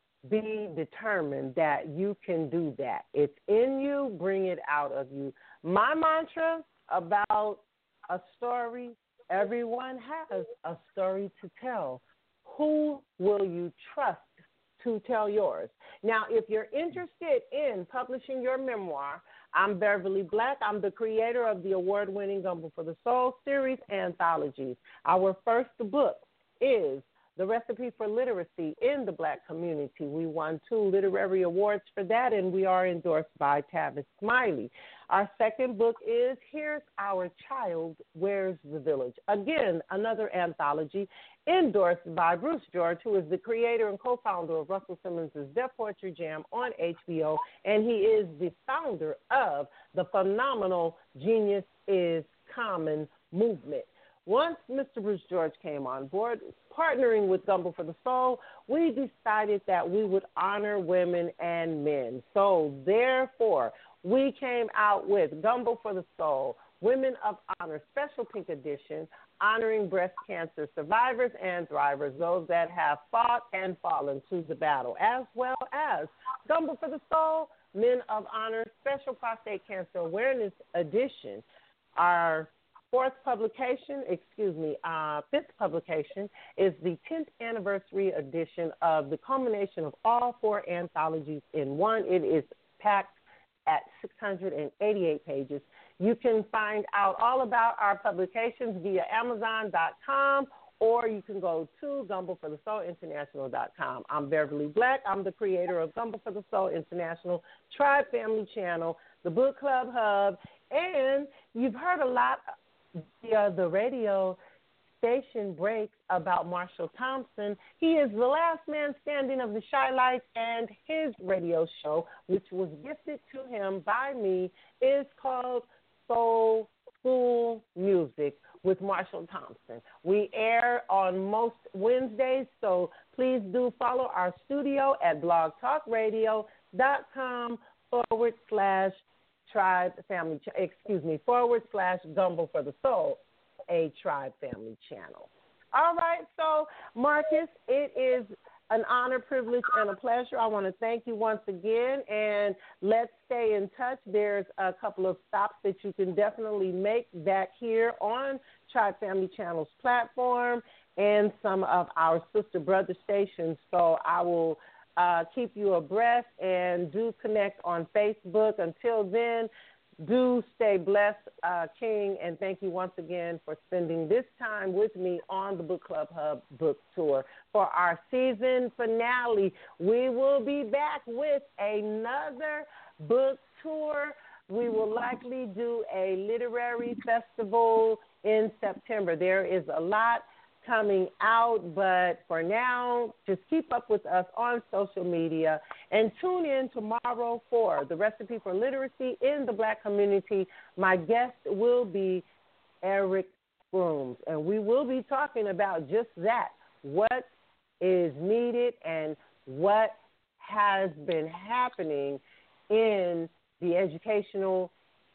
be determined that you can do that. It's in you, bring it out of you. My mantra about a story, everyone has a story to tell. Who will you trust to tell yours? Now, if you're interested in publishing your memoir, I'm Beverly Black. I'm the creator of the award-winning Gumbo for the Soul series anthologies. Our first book is The Recipe for Literacy in the Black Community. We won two literary awards for that, and we are endorsed by Tavis Smiley. Our second book is Here's Our Child, Where's the Village? Again, another anthology endorsed by Bruce George, who is the creator and co-founder of Russell Simmons' Def Poetry Jam on H B O, and he is the founder of the phenomenal Genius is Common movement. Once Mister Bruce George came on board, partnering with Gumbo for the Soul, we decided that we would honor women and men. So, therefore, we came out with Gumbo for the Soul, Women of Honor, Special Pink Edition, honoring breast cancer survivors and thrivers, those that have fought and fallen to the battle, as well as Gumbo for the Soul, Men of Honor, Special Prostate Cancer Awareness Edition. Our fourth publication, excuse me, uh, fifth publication is the tenth anniversary edition of the culmination of all four anthologies in one. It is packed at six hundred eighty-eight pages. You can find out all about our publications via Amazon dot com, or you can go to Gumbo for the Soul International dot com. I'm Beverly Black. I'm the creator of Gumbo for the Soul International, Tribe Family Channel, the Book Club Hub, and you've heard a lot via the radio station breaks about Marshall Thompson. He is the last man standing of the Chi-Lites, and his radio show, which was gifted to him by me, is called Soul School Music with Marshall Thompson. We air on most Wednesdays, so please do follow our studio at blogtalkradio.com forward slash Tribe Family, excuse me, forward slash Gumbo for the Soul, a Tribe Family channel. All right, so Marcus, it is an honor, privilege, and a pleasure. I want to thank you once again, and let's stay in touch. There's a couple of stops that you can definitely make back here on Tribe Family Channel's platform and some of our sister brother stations. So I will uh, keep you abreast and do connect on Facebook. Until then, do stay blessed, uh, King, and thank you once again for spending this time with me on the Book Club Hub book tour. For our season finale, we will be back with another book tour. We will likely do a literary festival in September. There is a lot coming out, but for now, just keep up with us on social media and tune in tomorrow for The Recipe for Literacy in the Black Community. My guest will be Eric Grooms, and we will be talking about just that, what is needed and what has been happening in the educational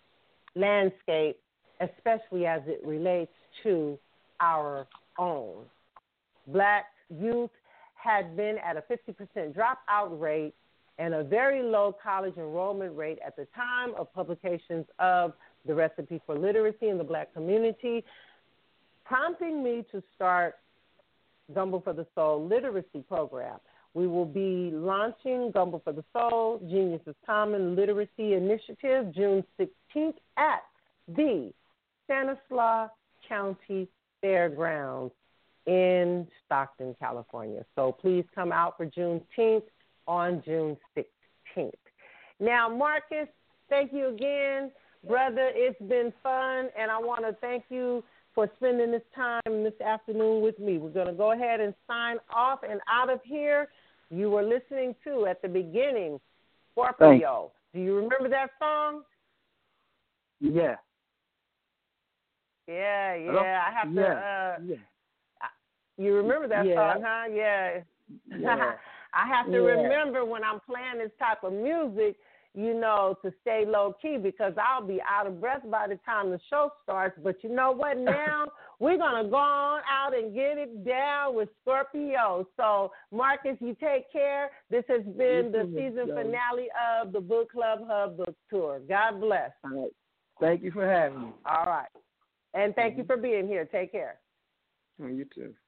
landscape, especially as it relates to our own. Black youth had been at a fifty percent dropout rate and a very low college enrollment rate at the time of publications of The Recipe for Literacy in the Black Community, prompting me to start Gumbo for the Soul Literacy Program. We will be launching Gumbo for the Soul, Genius is Common Literacy Initiative, June sixteenth at the Stanislaus County Fairgrounds in Stockton, California. So please come out for Juneteenth on June sixteenth. Now, Marcus, thank you again. Brother, it's been fun, and I want to thank you for spending this time this afternoon with me. We're going to go ahead and sign off and out of here. You were listening to, at the beginning, Scorpio. Do you remember that song? Yeah. Yeah, yeah. Hello? I have to. Yeah. Uh, yeah. You remember that yeah. song, huh? Yeah. yeah. I have to yeah. remember when I'm playing this type of music, you know, to stay low key because I'll be out of breath by the time the show starts. But you know what? Now we're going to go on out and get it down with Scorpio. So, Marcus, you take care. This has been the season finale of the Book Club Hub Book Tour. God bless. All right. Thank you for having me. All right. And thank mm-hmm. you for being here. Take care. Oh, you too.